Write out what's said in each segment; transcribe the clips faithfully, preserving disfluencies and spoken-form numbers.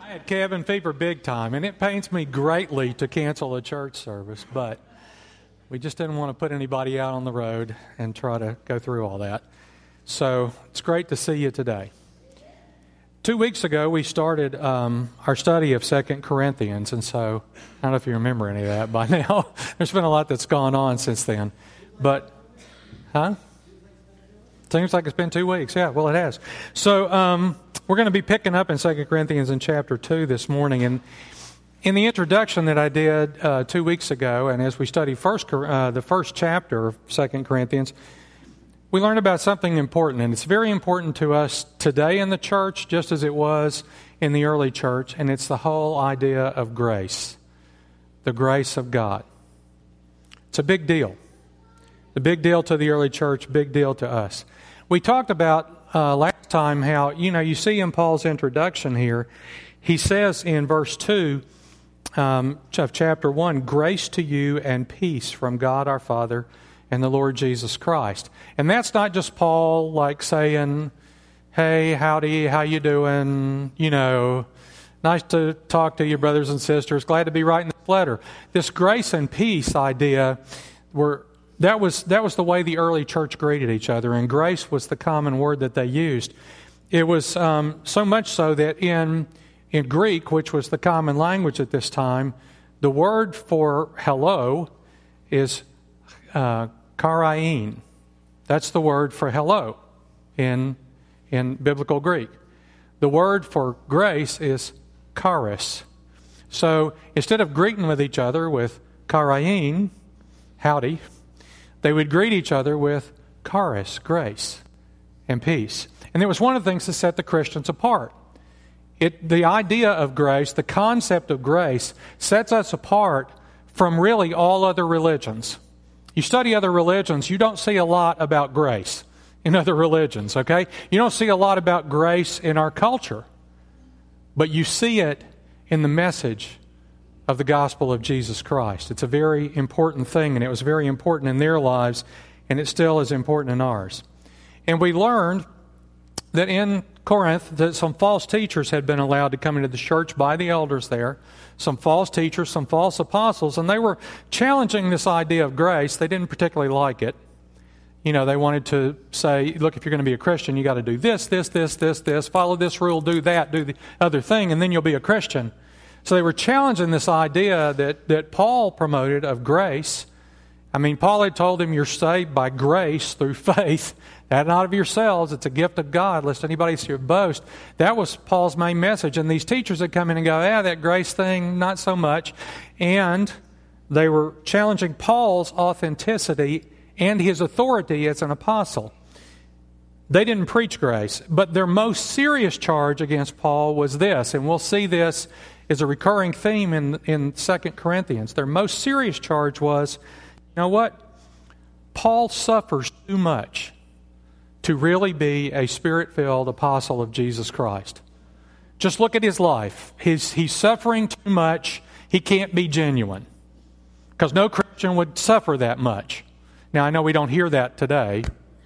I had cabin fever big time, and it pains me greatly to cancel a church service, but we just didn't want to put anybody out on the road and try to go through all that. So it's great to see you today. Two weeks ago, we started um, our study of Second Corinthians, and so I don't know if you remember any of that by now. There's been a lot that's gone on since then. But, huh? Seems like it's been two weeks. Yeah, well, it has. So um, we're going to be picking up in Second Corinthians in chapter two this morning. And in the introduction that I did uh, two weeks ago, and as we study first, uh, the first chapter of Second Corinthians, we learned about something important. And it's very important to us today in the church, just as it was in the early church. And it's the whole idea of grace, the grace of God. It's a big deal. A big deal to the early church, big deal to us. We talked about uh, last time how, you know, you see in Paul's introduction here, he says in verse two um, of chapter one, grace to you and peace from God our Father and the Lord Jesus Christ. And that's not just Paul like saying, hey, howdy, how you doing, you know, nice to talk to you, brothers and sisters, glad to be writing this letter. This grace and peace idea were That was that was the way the early church greeted each other, and grace was the common word that they used. It was um, so much so that in in Greek, which was the common language at this time, the word for hello is uh, charain. That's the word for hello in in biblical Greek. The word for grace is charis. So instead of greeting with each other with charain, howdy, they would greet each other with charis, grace, and peace. And it was one of the things that set the Christians apart. It, the idea of grace, the concept of grace, sets us apart from really all other religions. You study other religions, you don't see a lot about grace in other religions, okay? You don't see a lot about grace in our culture, but you see it in the message of the gospel of Jesus Christ. It's a very important thing, and it was very important in their lives, and it still is important in ours. And we learned that in Corinth that some false teachers had been allowed to come into the church by the elders there, some false teachers, some false apostles, and they were challenging this idea of grace. They didn't particularly like it. You know, they wanted to say, look, if you're going to be a Christian, you got to do this, this, this, this, this, follow this rule, do that, do the other thing, and then you'll be a Christian. So they were challenging this idea that, that Paul promoted of grace. I mean, Paul had told him you're saved by grace through faith, that not of yourselves, it's a gift of God, lest anybody should boast. That was Paul's main message. And these teachers had come in and go, yeah, that grace thing, not so much. And they were challenging Paul's authenticity and his authority as an apostle. They didn't preach grace, but their most serious charge against Paul was this, and we'll see this is a recurring theme in, in Second Corinthians. Their most serious charge was, you know what? Paul suffers too much to really be a Spirit-filled apostle of Jesus Christ. Just look at his life. He's, he's suffering too much. He can't be genuine. Because no Christian would suffer that much. Now, I know we don't hear that today.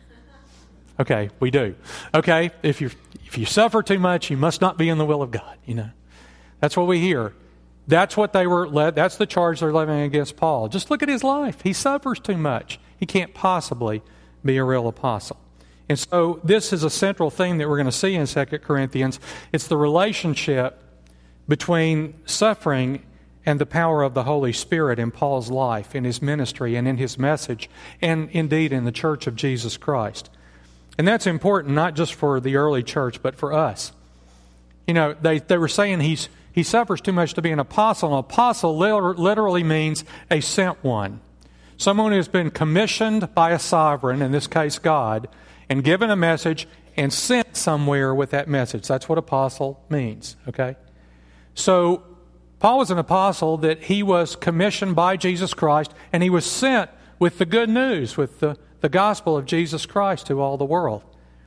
Okay, we do. Okay, if you if you suffer too much, you must not be in the will of God, you know. That's what we hear. That's what they were led. That's the charge they're levying against Paul. Just look at his life. He suffers too much. He can't possibly be a real apostle. And so this is a central theme that we're going to see in Second Corinthians. It's the relationship between suffering and the power of the Holy Spirit in Paul's life, in his ministry, and in his message, and indeed in the church of Jesus Christ. And that's important not just for the early church, but for us. You know, they, they were saying he's He suffers too much to be an apostle. An apostle literally means a sent one. Someone who has been commissioned by a sovereign, in this case God, and given a message and sent somewhere with that message. That's what apostle means, okay? So Paul was an apostle that he was commissioned by Jesus Christ, and he was sent with the good news, with the, the gospel of Jesus Christ to all the world.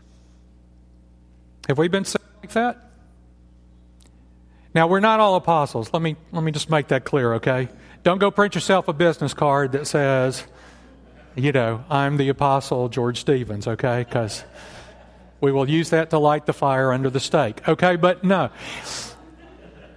Have we been sent like that? Now, we're not all apostles. Let me let me just make that clear, okay? Don't go print yourself a business card that says, you know, I'm the apostle George Stevens, okay? Because we will use that to light the fire under the stake, okay? But no.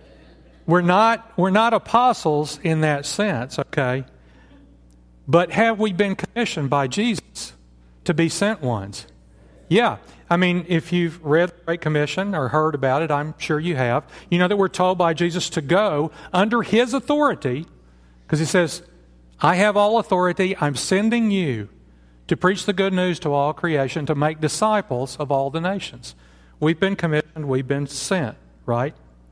we're not, we're not apostles in that sense, okay? But have we been commissioned by Jesus to be sent ones? Yeah. I mean, if you've read the Great Commission or heard about it, I'm sure you have, you know that we're told by Jesus to go under His authority, because He says, I have all authority, I'm sending you to preach the good news to all creation, to make disciples of all the nations. We've been commissioned, we've been sent, right?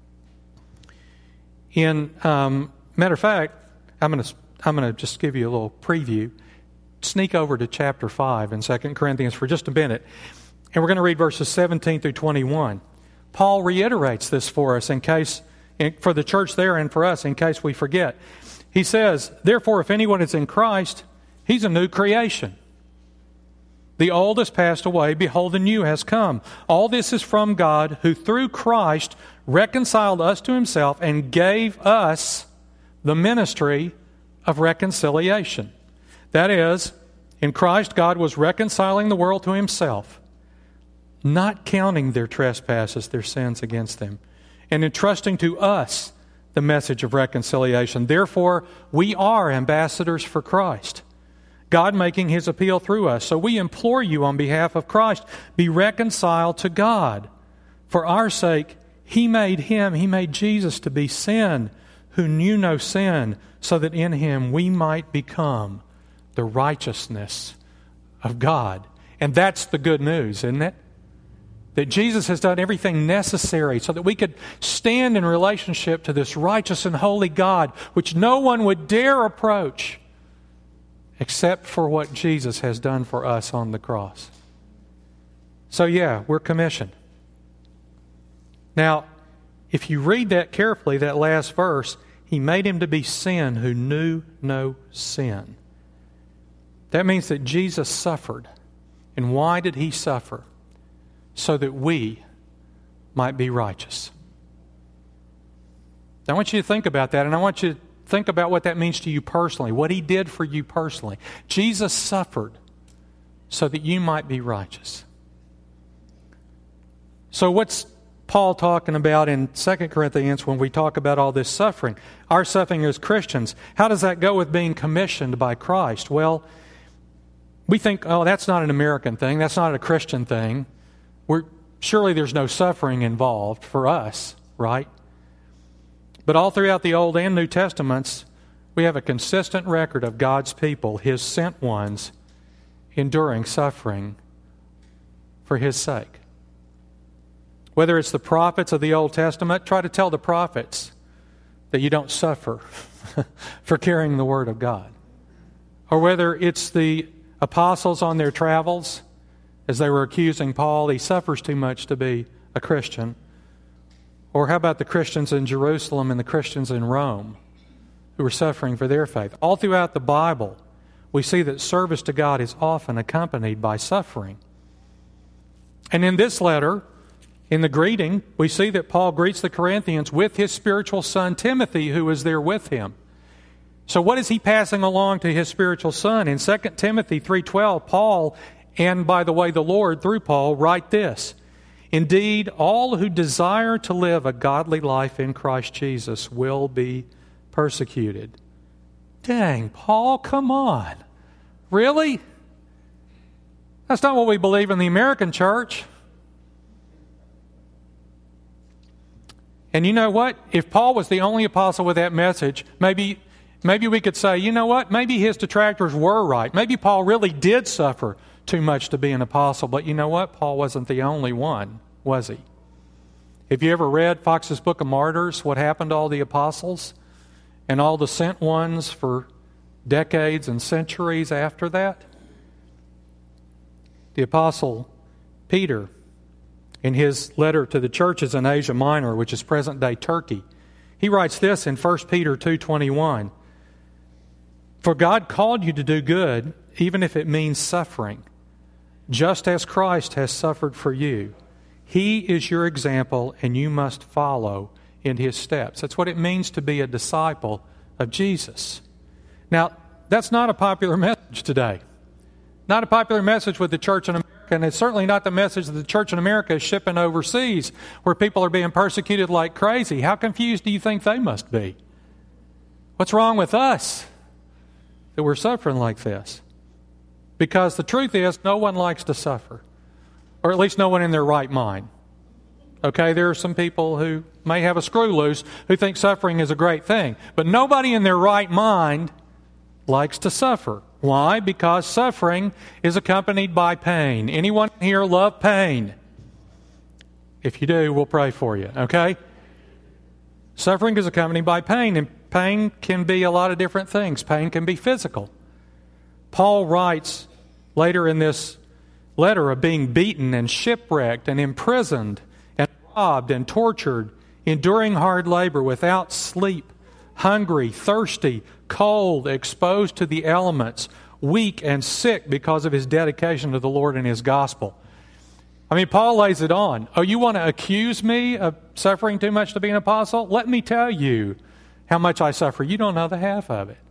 In um, matter of fact, I'm going to I'm going to just give you a little preview. Sneak over to chapter five in Second Corinthians for just a minute, and we're going to read verses seventeen through twenty-one. Paul reiterates this for us in case, for the church there and for us, in case we forget. He says, therefore, if anyone is in Christ, he's a new creation. The old has passed away, behold, the new has come. All this is from God, who through Christ reconciled us to Himself and gave us the ministry of reconciliation. That is, in Christ, God was reconciling the world to Himself, not counting their trespasses, their sins against them, and entrusting to us the message of reconciliation. Therefore, we are ambassadors for Christ, God making His appeal through us. So we implore you on behalf of Christ, be reconciled to God. For our sake, He made Him, He made Jesus to be sin, who knew no sin, so that in Him we might become the righteousness of God. And that's the good news, isn't it? That Jesus has done everything necessary so that we could stand in relationship to this righteous and holy God, which no one would dare approach except for what Jesus has done for us on the cross. So yeah, we're commissioned. Now, if you read that carefully, that last verse, He made Him to be sin who knew no sin. That means that Jesus suffered. And why did He suffer? So that we might be righteous. I want you to think about that, and I want you to think about what that means to you personally, what He did for you personally. Jesus suffered so that you might be righteous. So what's Paul talking about in Second Corinthians when we talk about all this suffering? Our suffering as Christians. How does that go with being commissioned by Christ? Well, we think, oh, that's not an American thing. That's not a Christian thing. We're, surely there's no suffering involved for us, right? But all throughout the Old and New Testaments, we have a consistent record of God's people, His sent ones, enduring suffering for His sake. Whether it's the prophets of the Old Testament, try to tell the prophets that you don't suffer for carrying the Word of God. Or whether it's the apostles on their travels, as they were accusing Paul, he suffers too much to be a Christian. Or how about the Christians in Jerusalem and the Christians in Rome who were suffering for their faith? All throughout the Bible, we see that service to God is often accompanied by suffering. And in this letter, in the greeting, we see that Paul greets the Corinthians with his spiritual son Timothy, who is there with him. So what is he passing along to his spiritual son? In Second Timothy three twelve, Paul, and by the way, the Lord, through Paul, write this: indeed, all who desire to live a godly life in Christ Jesus will be persecuted. Dang, Paul, come on. Really? That's not what we believe in the American church. And you know what? If Paul was the only apostle with that message, maybe, maybe we could say, you know what? Maybe his detractors were right. Maybe Paul really did suffer too much to be an apostle. But you know what? Paul wasn't the only one, was he? Have you ever read Fox's Book of Martyrs, what happened to all the apostles and all the sent ones for decades and centuries after that? The apostle Peter, in his letter to the churches in Asia Minor, which is present-day Turkey, he writes this in First Peter two twenty-one: for God called you to do good, even if it means suffering, just as Christ has suffered for you. He is your example, and you must follow in His steps. That's what it means to be a disciple of Jesus. Now, that's not a popular message today. Not a popular message with the church in America. and it's certainly not the message that the church in America is shipping overseas, where people are being persecuted like crazy. How confused do you think they must be? What's wrong with us that we're suffering like this? Because the truth is, no one likes to suffer, or at least no one in their right mind. Okay, there are some people who may have a screw loose who think suffering is a great thing, but nobody in their right mind likes to suffer. Why? Because suffering is accompanied by pain. Anyone here love pain? If you do, we'll pray for you, okay? Suffering is accompanied by pain, and pain can be a lot of different things. Pain can be physical. Paul writes later in this letter of being beaten and shipwrecked and imprisoned and robbed and tortured, enduring hard labor without sleep, hungry, thirsty, cold, exposed to the elements, weak and sick because of his dedication to the Lord and His gospel. I mean, Paul lays it on. Oh, you want to accuse me of suffering too much to be an apostle? Let me tell you how much I suffer. You don't know the half of it.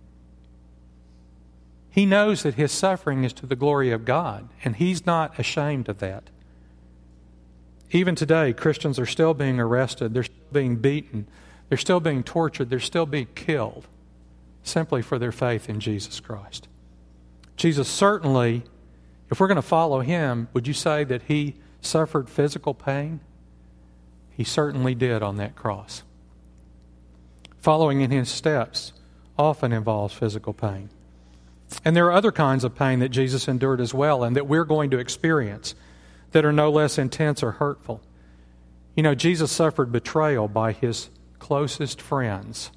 He knows that his suffering is to the glory of God, and he's not ashamed of that. Even today, Christians are still being arrested. They're still being beaten. They're still being tortured. They're still being killed simply for their faith in Jesus Christ. Jesus certainly, if we're going to follow Him, would you say that He suffered physical pain? He certainly did on that cross. Following in His steps often involves physical pain. And there are other kinds of pain that Jesus endured as well, and that we're going to experience that are no less intense or hurtful. You know, Jesus suffered betrayal by His closest friends.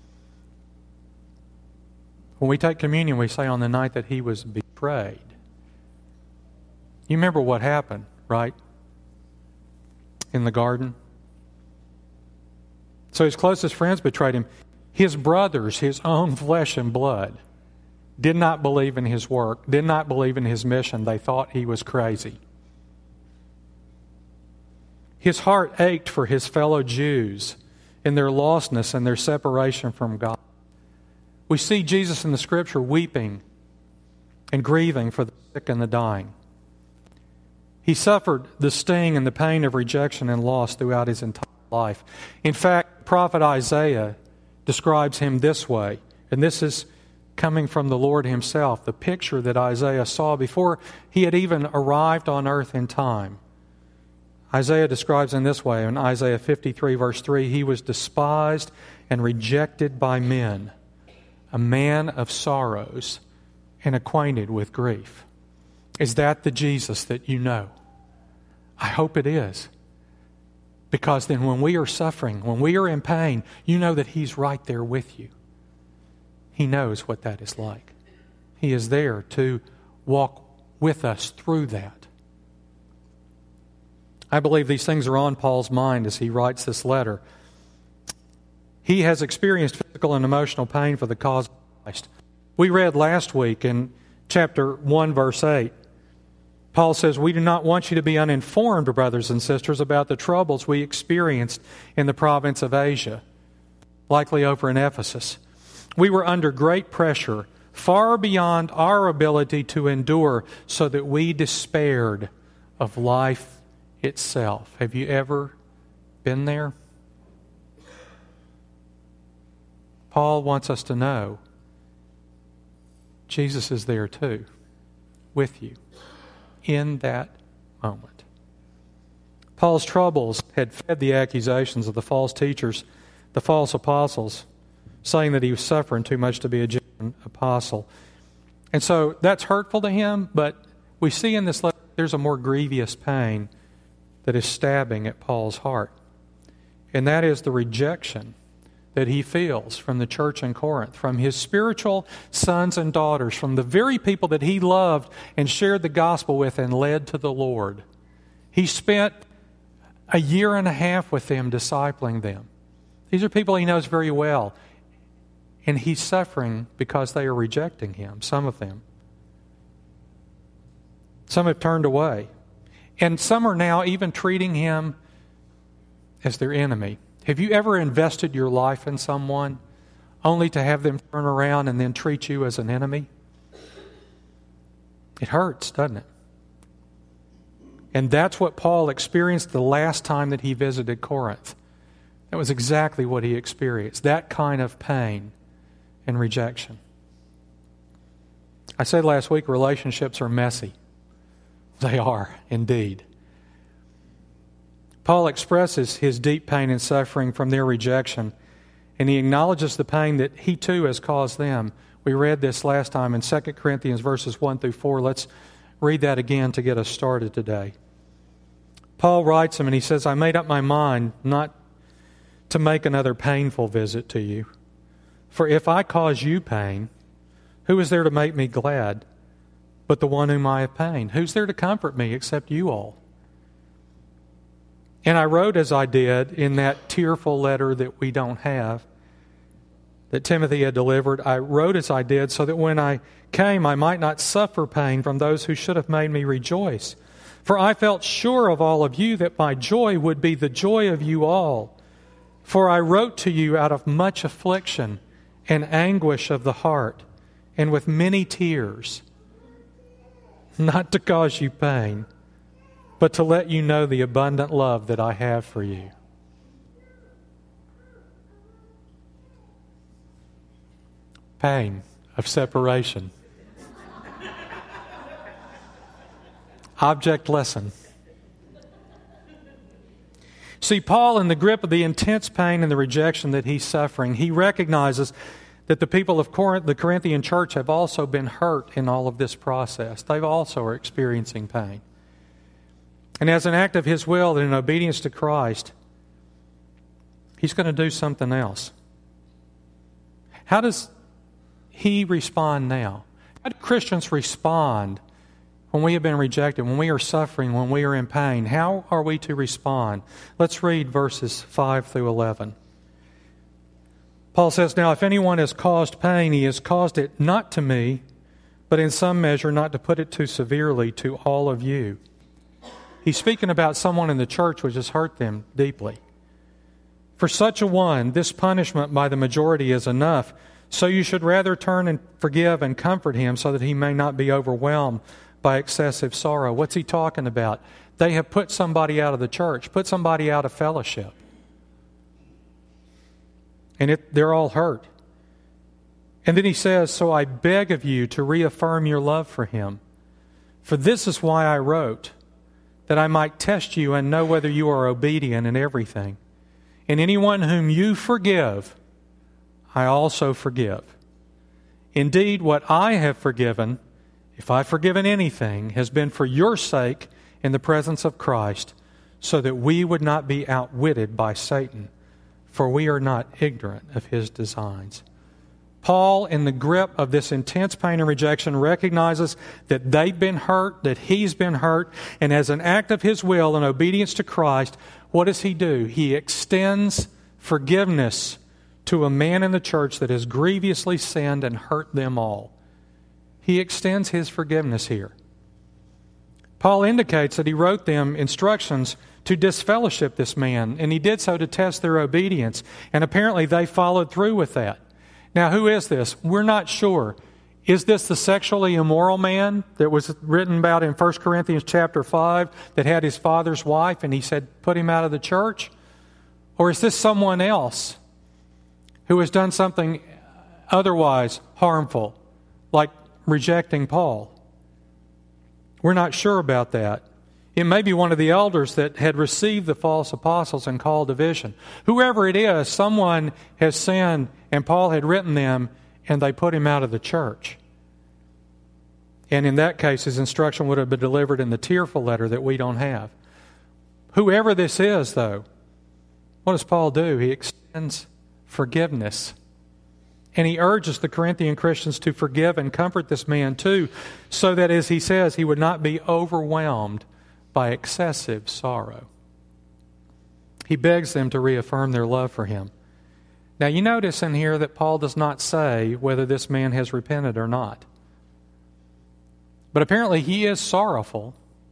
When we take communion, we say on the night that He was betrayed. You remember what happened, right? In the garden. So His closest friends betrayed Him. His brothers, His own flesh and blood, did not believe in His work, did not believe in His mission. They thought He was crazy. His heart ached for His fellow Jews in their lostness and their separation from God. We see Jesus in the Scripture weeping and grieving for the sick and the dying. He suffered the sting and the pain of rejection and loss throughout His entire life. In fact, the prophet Isaiah describes Him this way, and this is coming from the Lord Himself, the picture that Isaiah saw before He had even arrived on earth in time. Isaiah describes in this way, in Isaiah fifty-three, verse three, He was despised and rejected by men, a man of sorrows and acquainted with grief. Is that the Jesus that you know? I hope it is. Because then when we are suffering, when we are in pain, you know that He's right there with you. He knows what that is like. He is there to walk with us through that. I believe these things are on Paul's mind as he writes this letter. He has experienced physical and emotional pain for the cause of Christ. We read last week in chapter one, verse eight, Paul says, "We do not want you to be uninformed, brothers and sisters, about the troubles we experienced in the province of Asia, likely over in Ephesus. We were under great pressure, far beyond our ability to endure, so that we despaired of life itself." Have you ever been there? Paul wants us to know Jesus is there too, with you, in that moment. Paul's troubles had fed the accusations of the false teachers, the false apostles, saying that he was suffering too much to be a genuine apostle. And so that's hurtful to him, but we see in this letter there's a more grievous pain that is stabbing at Paul's heart. And that is the rejection that he feels from the church in Corinth, from his spiritual sons and daughters, from the very people that he loved and shared the gospel with and led to the Lord. He spent a year and a half with them, discipling them. These are people he knows very well. And he's suffering because they are rejecting him, some of them. Some have turned away. And some are now even treating him as their enemy. Have you ever invested your life in someone only to have them turn around and then treat you as an enemy? It hurts, doesn't it? And that's what Paul experienced the last time that he visited Corinth. That was exactly what he experienced, that kind of pain and rejection. I said last week, relationships are messy. They are, indeed. Paul expresses his deep pain and suffering from their rejection, and he acknowledges the pain that he too has caused them. We read this last time in Second Corinthians verses one through four. Let's read that again to get us started today. Paul writes him and he says, I made up my mind not to make another painful visit to you. For if I cause you pain, who is there to make me glad but the one whom I have pained? Who's there to comfort me except you all? And I wrote as I did in that tearful letter that we don't have, that Timothy had delivered. I wrote as I did so that when I came I might not suffer pain from those who should have made me rejoice. For I felt sure of all of you that my joy would be the joy of you all. For I wrote to you out of much affliction and anguish of the heart, and with many tears, not to cause you pain, but to let you know the abundant love that I have for you. Pain of separation. Object lesson. See, Paul, in the grip of the intense pain and the rejection that he's suffering, he recognizes that the people of Corinth, the Corinthian church, have also been hurt in all of this process. They also are experiencing pain. And as an act of his will and in obedience to Christ, he's going to do something else. How does he respond now? How do Christians respond when we have been rejected, when we are suffering, when we are in pain? How are we to respond? Let's read verses five through eleven. Paul says, Now if anyone has caused pain, he has caused it not to me, but in some measure, not to put it too severely, to all of you. He's speaking about someone in the church which has hurt them deeply. For such a one, this punishment by the majority is enough, so you should rather turn and forgive and comfort him so that he may not be overwhelmed by excessive sorrow. What's he talking about? They have put somebody out of the church, put somebody out of fellowship. And it, they're all hurt. And then he says, So I beg of you to reaffirm your love for him. For this is why I wrote, that I might test you and know whether you are obedient in everything. And anyone whom you forgive, I also forgive. Indeed, what I have forgiven, if I've forgiven anything, has been for your sake in the presence of Christ, so that we would not be outwitted by Satan, for we are not ignorant of his designs. Paul, in the grip of this intense pain and rejection, recognizes that they've been hurt, that he's been hurt, and as an act of his will and obedience to Christ, what does he do? He extends forgiveness to a man in the church that has grievously sinned and hurt them all. He extends his forgiveness here. Paul indicates that he wrote them instructions to disfellowship this man, and he did so to test their obedience, and apparently they followed through with that. Now, who is this? We're not sure. Is this the sexually immoral man that was written about in First Corinthians chapter five that had his father's wife and he said, put him out of the church? Or is this someone else who has done something otherwise harmful, like rejecting Paul? We're not sure about that. It may be one of the elders that had received the false apostles and called division. Whoever it is, someone has sinned and Paul had written them and they put him out of the church. And in that case, his instruction would have been delivered in the tearful letter that we don't have. Whoever this is, though, what does Paul do? He extends forgiveness. And he urges the Corinthian Christians to forgive and comfort this man too, so that, as he says, he would not be overwhelmed by excessive sorrow. He begs them to reaffirm their love for him. Now, you notice in here that Paul does not say whether this man has repented or not. But apparently he is sorrowful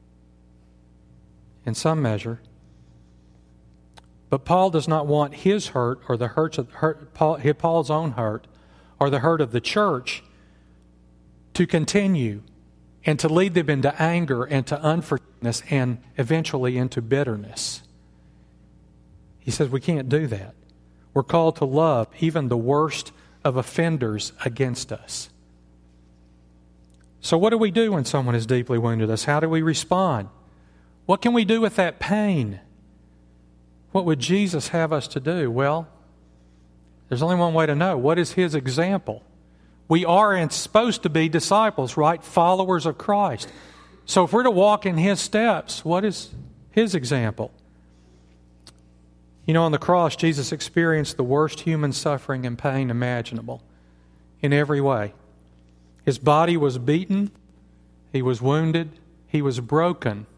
in some measure. But Paul does not want his hurt or the hurt of hurt, Paul, Paul's own hurt or the hurt of the church to continue and to lead them into anger and to unforgiveness and eventually into bitterness. He says we can't do that. We're called to love even the worst of offenders against us. So what do we do when someone has deeply wounded us? How do we respond? What can we do with that pain? What would Jesus have us to do? Well, there's only one way to know. What is His example? We are and supposed to be disciples, right? Followers of Christ. So if we're to walk in His steps, what is His example? You know, on the cross, Jesus experienced the worst human suffering and pain imaginable in every way. His body was beaten. He was wounded. He was broken.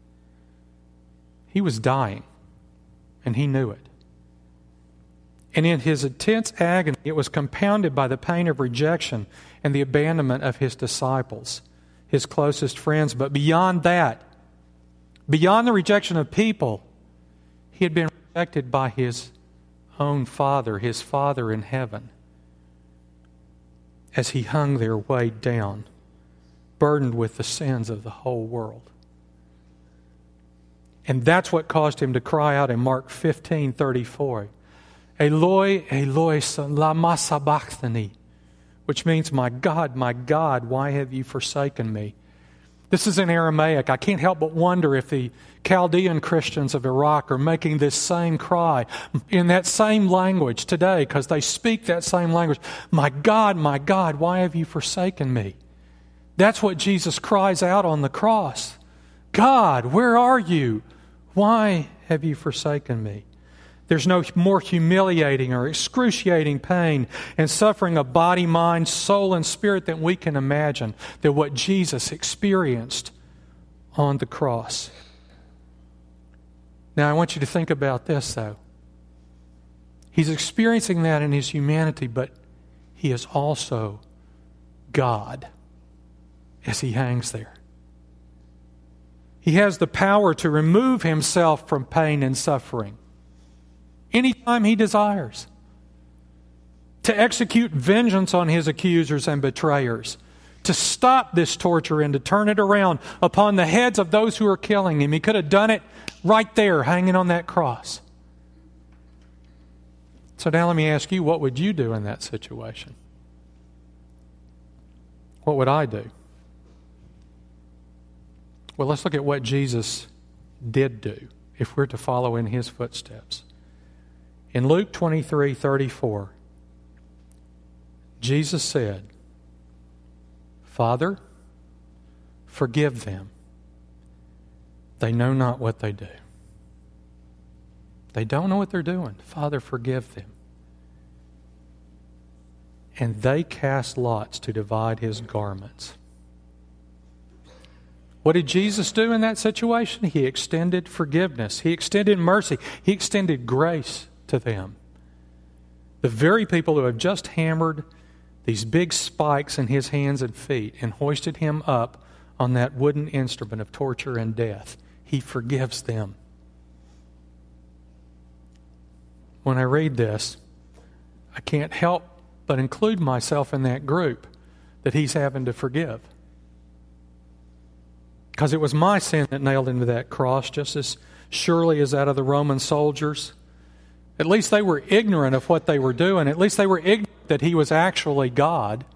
He was dying, and He knew it. And in His intense agony, it was compounded by the pain of rejection and the abandonment of His disciples, His closest friends. But beyond that, beyond the rejection of people, He had been rejected by His own Father, His Father in heaven, as He hung there weighed down, burdened with the sins of the whole world. And that's what caused Him to cry out in Mark fifteen thirty-four, Eloi, Eloi, lama sabachthani, which means, my God, my God, why have you forsaken me? This is in Aramaic. I can't help but wonder if the Chaldean Christians of Iraq are making this same cry in that same language today, because they speak that same language. My God, my God, why have you forsaken me? That's what Jesus cries out on the cross. God, where are you? Why have you forsaken me? There's no more humiliating or excruciating pain and suffering of body, mind, soul, and spirit than we can imagine than what Jesus experienced on the cross. Now, I want you to think about this, though. He's experiencing that in His humanity, but He is also God as He hangs there. He has the power to remove Himself from pain and suffering anytime He desires, to execute vengeance on His accusers and betrayers, to stop this torture and to turn it around upon the heads of those who are killing Him. He could have done it right there, hanging on that cross. So now let me ask you, what would you do in that situation? What would I do? Well, let's look at what Jesus did do if we're to follow in His footsteps. In Luke twenty-three thirty-four, Jesus said, Father, forgive them. They know not what they do. They don't know what they're doing. Father, forgive them. And they cast lots to divide His garments. What did Jesus do in that situation? He extended forgiveness. He extended mercy. He extended grace to them. The very people who have just hammered these big spikes in His hands and feet and hoisted Him up on that wooden instrument of torture and death, He forgives them. When I read this, I can't help but include myself in that group that He's having to forgive. Because it was my sin that nailed Him to that cross just as surely as that of the Roman soldiers. At least they were ignorant of what they were doing. At least they were ignorant that He was actually God.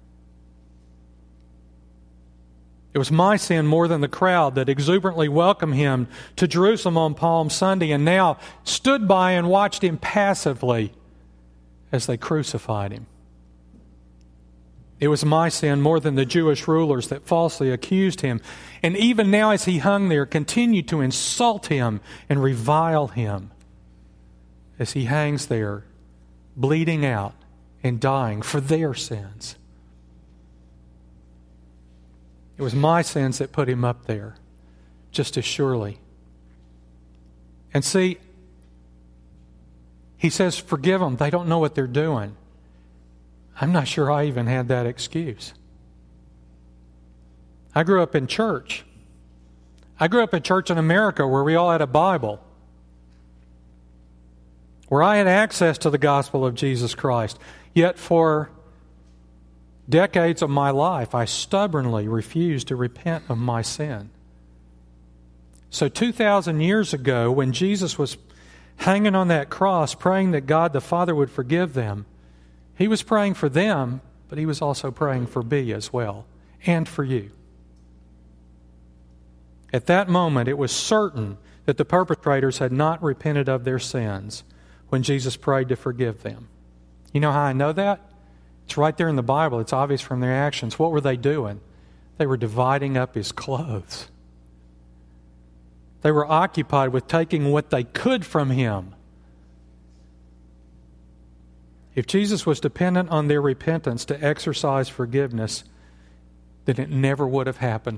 It was my sin more than the crowd that exuberantly welcomed Him to Jerusalem on Palm Sunday and now stood by and watched Him passively as they crucified Him. It was my sin more than the Jewish rulers that falsely accused Him, and even now as He hung there, continued to insult Him and revile Him as He hangs there, bleeding out and dying for their sins. It was my sins that put Him up there, just as surely. And see, He says, forgive them. They don't know what they're doing. I'm not sure I even had that excuse. I grew up in church. I grew up in church in America where we all had a Bible, where I had access to the gospel of Jesus Christ. Yet for Decades of my life, I stubbornly refused to repent of my sin. So two thousand years ago, when Jesus was hanging on that cross, praying that God the Father would forgive them, He was praying for them, but He was also praying for me as well, and for you. At that moment, it was certain that the perpetrators had not repented of their sins when Jesus prayed to forgive them. You know how I know that? It's right there in the Bible. It's obvious from their actions. What were they doing? They were dividing up His clothes. They were occupied with taking what they could from Him. If Jesus was dependent on their repentance to exercise forgiveness, then it never would have happened.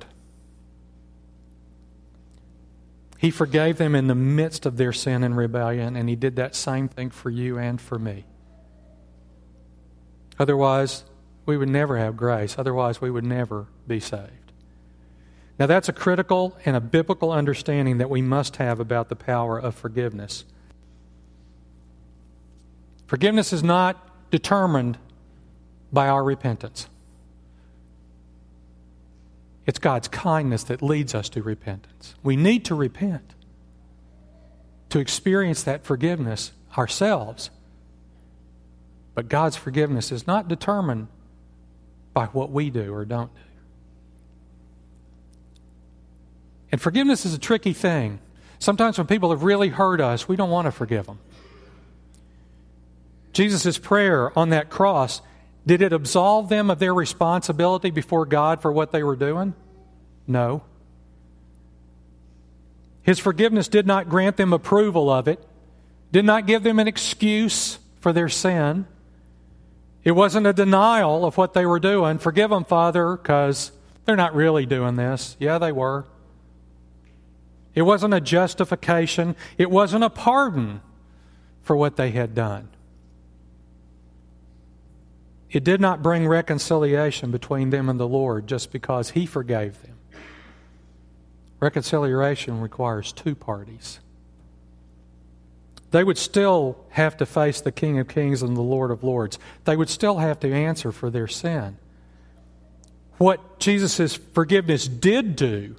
He forgave them in the midst of their sin and rebellion, and He did that same thing for you and for me. Otherwise, we would never have grace. Otherwise, we would never be saved. Now, that's a critical and a biblical understanding that we must have about the power of forgiveness. Forgiveness is not determined by our repentance. It's God's kindness that leads us to repentance. We need to repent to experience that forgiveness ourselves. But God's forgiveness is not determined by what we do or don't do. And forgiveness is a tricky thing. Sometimes when people have really hurt us, we don't want to forgive them. Jesus' prayer on that cross, did it absolve them of their responsibility before God for what they were doing? No. His forgiveness did not grant them approval of it, did not give them an excuse for their sin. It wasn't a denial of what they were doing. Forgive them, Father, because they're not really doing this. Yeah, they were. It wasn't a justification. It wasn't a pardon for what they had done. It did not bring reconciliation between them and the Lord just because He forgave them. Reconciliation requires two parties. They would still have to face the King of Kings and the Lord of Lords. They would still have to answer for their sin. What Jesus' forgiveness did do,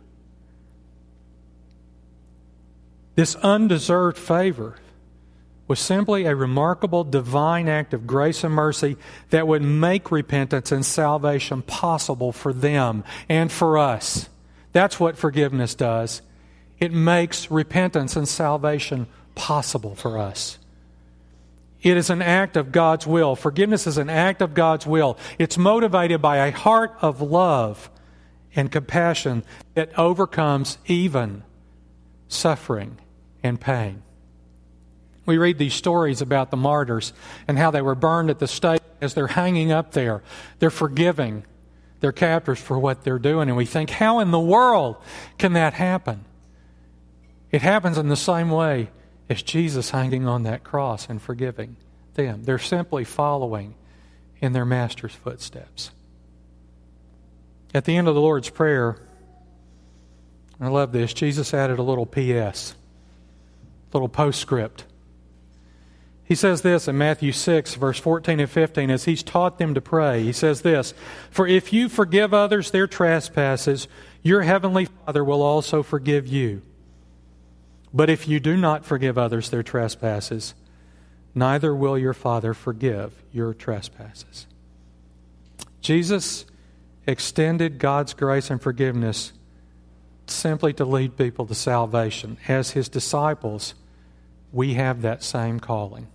this undeserved favor, was simply a remarkable divine act of grace and mercy that would make repentance and salvation possible for them and for us. That's what forgiveness does. It makes repentance and salvation possible for us. It is an act of God's will. Forgiveness is an act of God's will. It's motivated by a heart of love and compassion that overcomes even suffering and pain. We read these stories about the martyrs and how they were burned at the stake as they're hanging up there. They're forgiving their captors for what they're doing. And we think, how in the world can that happen? It happens in the same way as Jesus hanging on that cross and forgiving them. They're simply following in their Master's footsteps. At the end of the Lord's Prayer, I love this, Jesus added a little P S, a little postscript. He says this in Matthew six, verse fourteen and fifteen, as He's taught them to pray. He says this, "For if you forgive others their trespasses, your heavenly Father will also forgive you. But if you do not forgive others their trespasses, neither will your Father forgive your trespasses." Jesus extended God's grace and forgiveness simply to lead people to salvation. As His disciples, we have that same calling.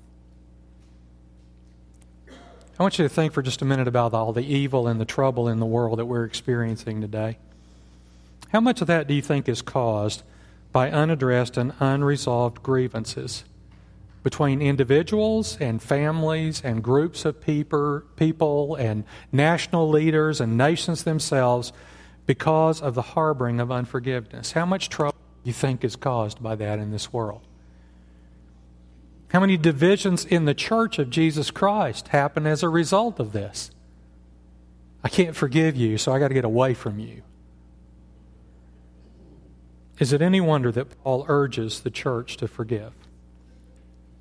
I want you to think for just a minute about all the evil and the trouble in the world that we're experiencing today. How much of that do you think is caused by unaddressed and unresolved grievances between individuals and families and groups of people, people and national leaders and nations themselves because of the harboring of unforgiveness? How much trouble do you think is caused by that in this world? How many divisions in the church of Jesus Christ happen as a result of this? I can't forgive you, so I got to get away from you. Is it any wonder that Paul urges the church to forgive?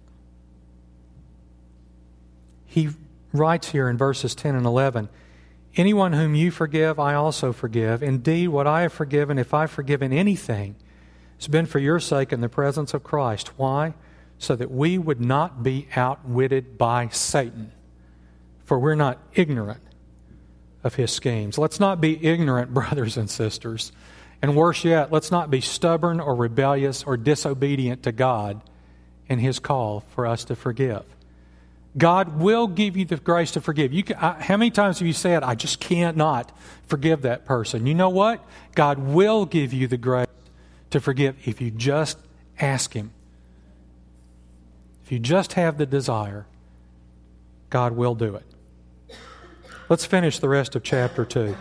He writes here in verses ten and eleven, Anyone whom you forgive, I also forgive. Indeed, what I have forgiven, if I've forgiven anything, it's been for your sake in the presence of Christ. Why? So that we would not be outwitted by Satan. For we're not ignorant of his schemes. Let's not be ignorant, brothers and sisters. And worse yet, let's not be stubborn or rebellious or disobedient to God and his call for us to forgive. God will give you the grace to forgive. You can, I, how many times have you said, I just can't not forgive that person? You know what? God will give you the grace to forgive if you just ask him. If you just have the desire, God will do it. Let's finish the rest of chapter two.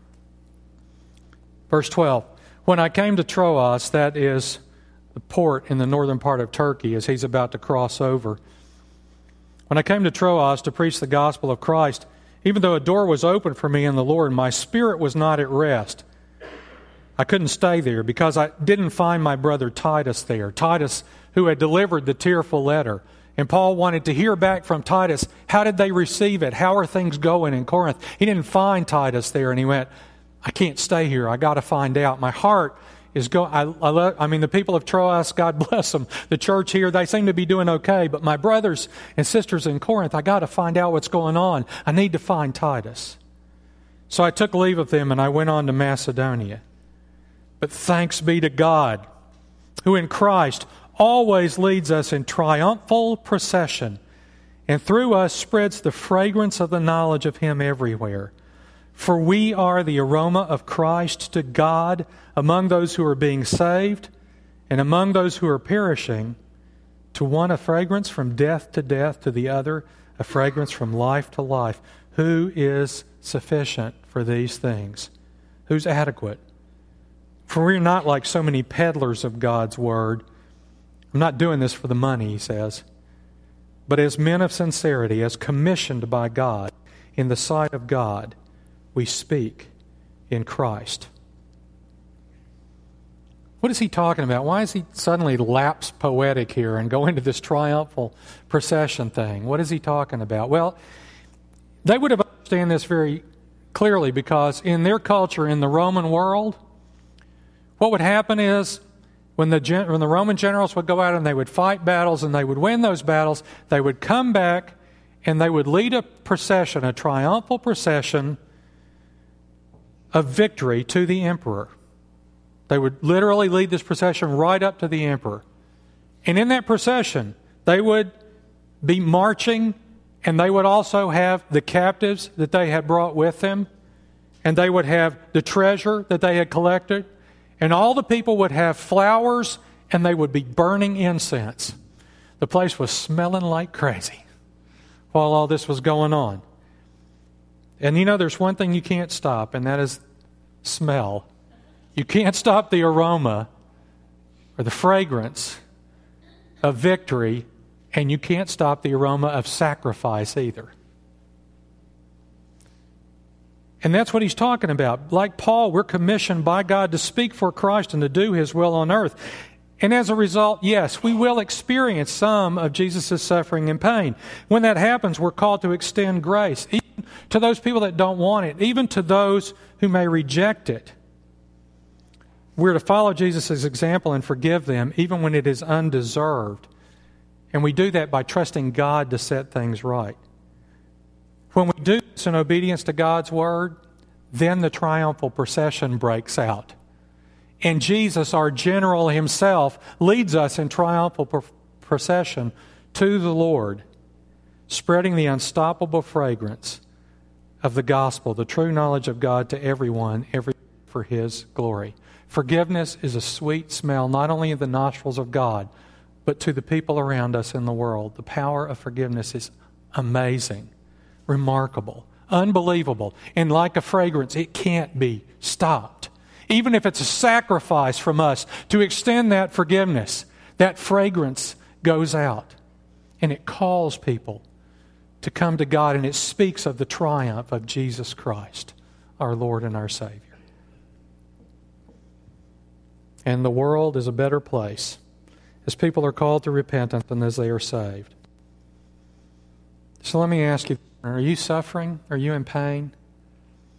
Verse twelve. When I came to Troas, that is the port in the northern part of Turkey as he's about to cross over. When I came to Troas to preach the gospel of Christ, even though a door was open for me in the Lord, my spirit was not at rest. I couldn't stay there because I didn't find my brother Titus there. Titus, who had delivered the tearful letter. And Paul wanted to hear back from Titus, how did they receive it? How are things going in Corinth? He didn't find Titus there, and he went, I can't stay here. I got to find out. My heart is going. I, I, love, I mean, the people of Troas, God bless them. The church here, they seem to be doing okay. But my brothers and sisters in Corinth, I got to find out what's going on. I need to find Titus. So I took leave of them and I went on to Macedonia. But thanks be to God, who in Christ always leads us in triumphal procession, and through us spreads the fragrance of the knowledge of Him everywhere. For we are the aroma of Christ to God among those who are being saved and among those who are perishing, to one a fragrance from death to death, to the other a fragrance from life to life. Who is sufficient for these things? Who's adequate? For we're not like so many peddlers of God's word. I'm not doing this for the money, he says, but as men of sincerity, as commissioned by God, in the sight of God, we speak in Christ. What is he talking about? Why is he suddenly lapse poetic here and go into this triumphal procession thing? What is he talking about? Well, they would have understood this very clearly because in their culture, in the Roman world, what would happen is when the, when the Roman generals would go out and they would fight battles and they would win those battles, they would come back and they would lead a procession, a triumphal procession of victory to the emperor. They would literally lead this procession right up to the emperor. And in that procession, they would be marching, and they would also have the captives that they had brought with them, and they would have the treasure that they had collected, and all the people would have flowers, and they would be burning incense. The place was smelling like crazy while all this was going on. And you know, there's one thing you can't stop, and that is smell. You can't stop the aroma or the fragrance of victory, and you can't stop the aroma of sacrifice either. And that's what he's talking about. Like Paul, we're commissioned by God to speak for Christ and to do His will on earth. And as a result, yes, we will experience some of Jesus' suffering and pain. When that happens, we're called to extend grace, even to those people that don't want it, even to those who may reject it. We're to follow Jesus' example and forgive them, even when it is undeserved. And we do that by trusting God to set things right. When we do this in obedience to God's word, then the triumphal procession breaks out. And Jesus, our general Himself, leads us in triumphal procession to the Lord, spreading the unstoppable fragrance of the gospel, the true knowledge of God to everyone, every for His glory. Forgiveness is a sweet smell, not only in the nostrils of God, but to the people around us in the world. The power of forgiveness is amazing, remarkable, unbelievable, and like a fragrance, it can't be stopped. Even if it's a sacrifice from us to extend that forgiveness, that fragrance goes out. And it calls people to come to God, and it speaks of the triumph of Jesus Christ, our Lord and our Savior. And the world is a better place as people are called to repentance and as they are saved. So let me ask you, are you suffering? Are you in pain?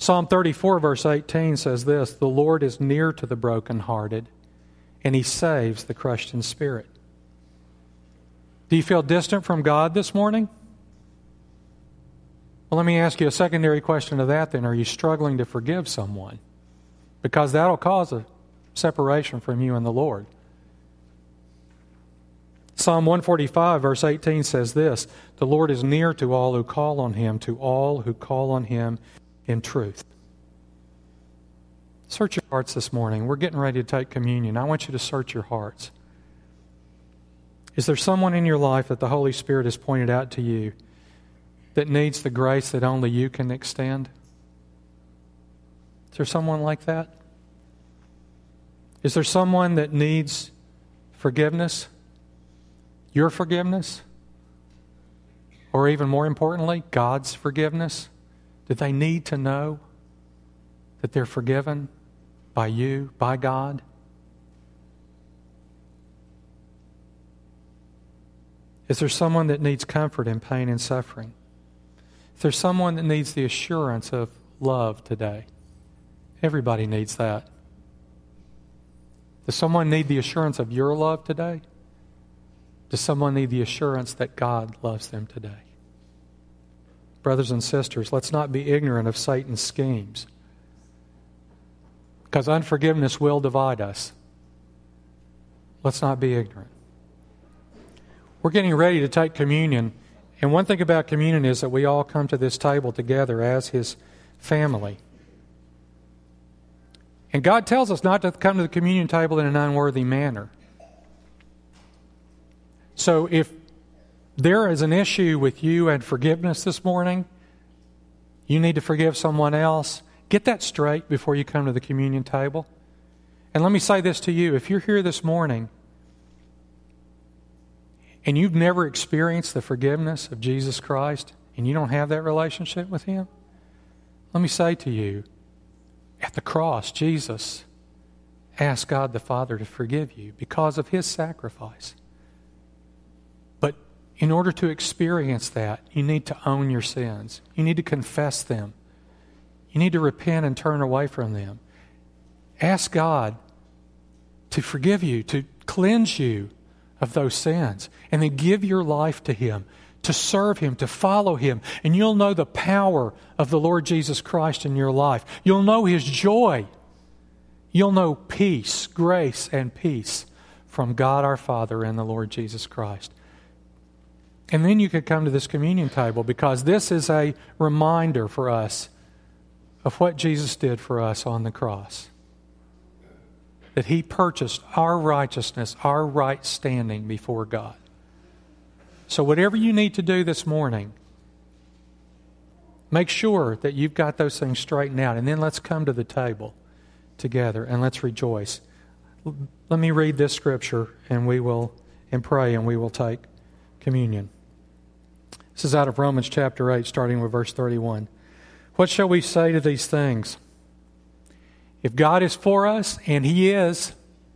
Psalm thirty-four, verse eighteen says this, "The Lord is near to the brokenhearted, and He saves the crushed in spirit." Do you feel distant from God this morning? Well, let me ask you a secondary question to that then. Are you struggling to forgive someone? Because that'll cause a separation from you and the Lord. Psalm one forty-five, verse eighteen says this, "The Lord is near to all who call on Him, to all who call on Him in truth." Search your hearts this morning. We're getting ready to take communion. I want you to search your hearts. Is there someone in your life that the Holy Spirit has pointed out to you that needs the grace that only you can extend? Is there someone like that? Is there someone that needs forgiveness? Your forgiveness? Or even more importantly, God's forgiveness? Do they need to know that they're forgiven by you, by God? Is there someone that needs comfort in pain and suffering? Is there someone that needs the assurance of love today? Everybody needs that. Does someone need the assurance of your love today? Does someone need the assurance that God loves them today? Brothers and sisters, let's not be ignorant of Satan's schemes, because unforgiveness will divide us. Let's not be ignorant. We're getting ready to take communion, and one thing about communion is that we all come to this table together as His family. And God tells us not to come to the communion table in an unworthy manner. So if there is an issue with you and forgiveness this morning, you need to forgive someone else, get that straight before you come to the communion table. And let me say this to you. If you're here this morning and you've never experienced the forgiveness of Jesus Christ and you don't have that relationship with Him, let me say to you, at the cross, Jesus asked God the Father to forgive you because of His sacrifice. But in order to experience that, you need to own your sins. You need to confess them. You need to repent and turn away from them. Ask God to forgive you, to cleanse you of those sins, and then give your life to Him, to serve Him, to follow Him, and you'll know the power of the Lord Jesus Christ in your life. You'll know His joy. You'll know peace, grace, and peace from God our Father and the Lord Jesus Christ. And then you could come to this communion table, because this is a reminder for us of what Jesus did for us on the cross. That He purchased our righteousness, our right standing before God. So whatever you need to do this morning, make sure that you've got those things straightened out. And then let's come to the table together and let's rejoice. Let me read this scripture and we will and pray and we will take communion. This is out of Romans chapter eight, starting with verse thirty-one. What shall we say to these things? If God is for us, and He is,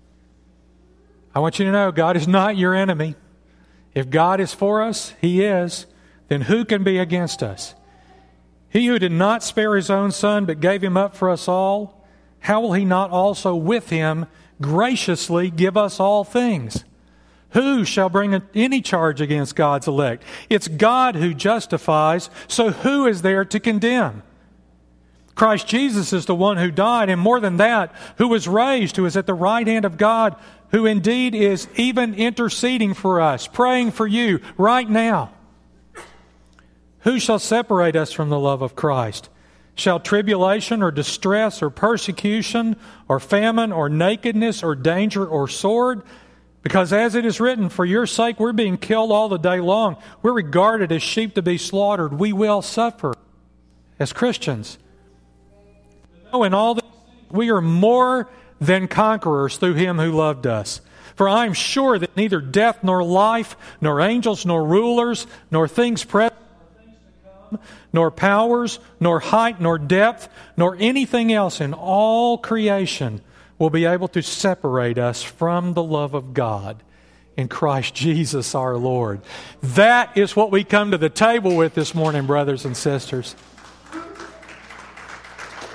I want you to know God is not your enemy. If God is for us, He is, then who can be against us? He who did not spare His own Son, but gave Him up for us all, how will He not also with Him graciously give us all things? Who shall bring any charge against God's elect? It's God who justifies, so who is there to condemn? Christ Jesus is the one who died, and more than that, who was raised, who is at the right hand of God, who indeed is even interceding for us, praying for you right now. Who shall separate us from the love of Christ? Shall tribulation or distress or persecution or famine or nakedness or danger or sword? Because as it is written, for your sake we're being killed all the day long. We're regarded as sheep to be slaughtered. We will suffer as Christians. No, in all these things we are more than conquerors through Him who loved us. For I am sure that neither death nor life, nor angels nor rulers, nor things present, nor powers, nor height, nor depth, nor anything else in all creation will be able to separate us from the love of God in Christ Jesus our Lord. That is what we come to the table with this morning, brothers and sisters.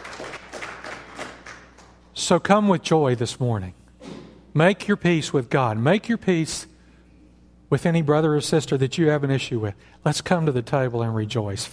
So come with joy this morning. Make your peace with God. Make your peace with any brother or sister that you have an issue with. Let's come to the table and rejoice.